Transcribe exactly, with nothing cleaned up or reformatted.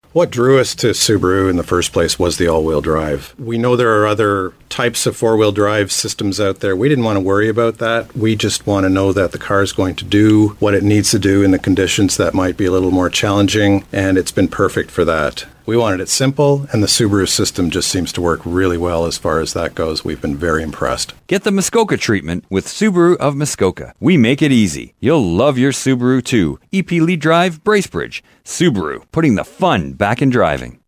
What drew us to Subaru in the first place was the all-wheel drive. We know there are other types of four-wheel drive systems out there. We didn't want to worry about that. We just want to know that the car is going to do what it needs to do in the conditions that might be a little more challenging, and it's been perfect for that. We wanted it simple, and the Subaru system just seems to work really well as far as that goes. We've been very impressed. Get the Muskoka treatment with Subaru of Muskoka. We make it easy. You'll love your Subaru too. E P Lee Drive, Bracebridge. Subaru, putting the fun back in driving.